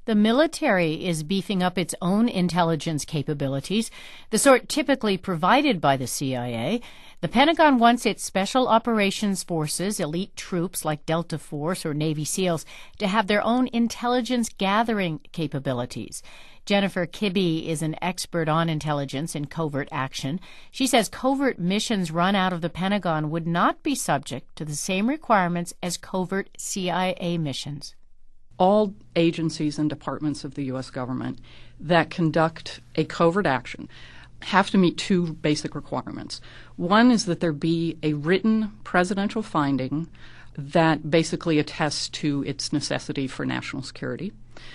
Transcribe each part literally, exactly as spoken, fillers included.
The military is beefing up its own intelligence capabilities, the sort typically provided by the C I A. The Pentagon wants its Special Operations Forces, elite troops like Delta Force or Navy SEALs, to have their own intelligence gathering capabilities. Jennifer Kibbe is an expert on intelligence and covert action. She says covert missions run out of the Pentagon would not be subject to the same requirements as covert C I A missions. All agencies and departments of the U S government that conduct a covert action have to meet two basic requirements. One is that there be a written presidential finding that basically attests to its necessity for national security.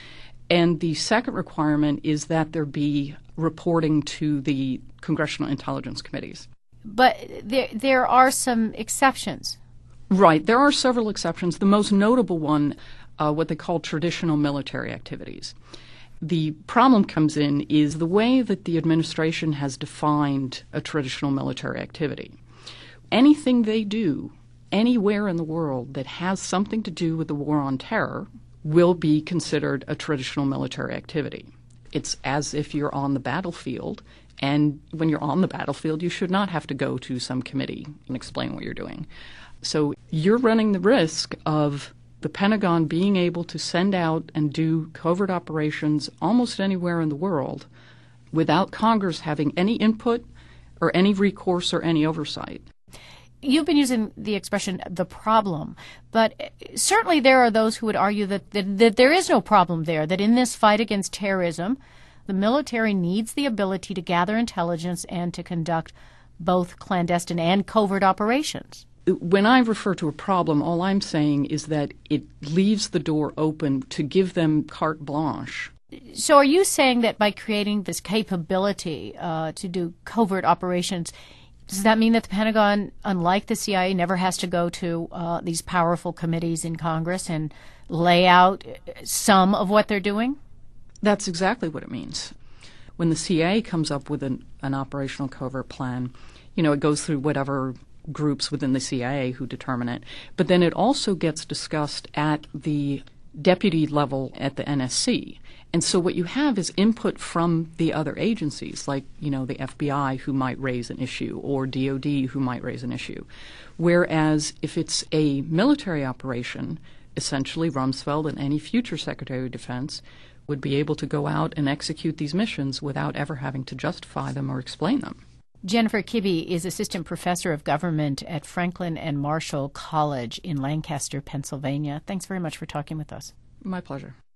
And the second requirement is that there be reporting to the Congressional Intelligence Committees. But there, there are some exceptions. Right. There are several exceptions. The most notable one, uh, what they call traditional military activities. The problem comes in is the way that the administration has defined a traditional military activity. Anything they do anywhere in the world that has something to do with the war on terror will be considered a traditional military activity. It's as if you're on the battlefield, and when you're on the battlefield, you should not have to go to some committee and explain what you're doing. So you're running the risk of the Pentagon being able to send out and do covert operations almost anywhere in the world without Congress having any input or any recourse or any oversight. You've been using the expression the problem, but certainly there are those who would argue that, that, that there is no problem there, that in this fight against terrorism, the military needs the ability to gather intelligence and to conduct both clandestine and covert operations. When I refer to a problem, all I'm saying is that it leaves the door open to give them carte blanche. So are you saying that by creating this capability uh, to do covert operations, does that mean that the Pentagon, unlike the C I A, never has to go to uh, these powerful committees in Congress and lay out some of what they're doing? That's exactly what it means. When the C I A comes up with an, an operational covert plan, you know, it goes through whatever groups within the C I A who determine it. But then it also gets discussed at the deputy level at the N S C. And so what you have is input from the other agencies, like, you know, the F B I who might raise an issue or D O D who might raise an issue. Whereas if it's a military operation, essentially Rumsfeld and any future Secretary of Defense would be able to go out and execute these missions without ever having to justify them or explain them. Jennifer Kibbe is Assistant Professor of Government at Franklin and Marshall College in Lancaster, Pennsylvania. Thanks very much for talking with us. My pleasure.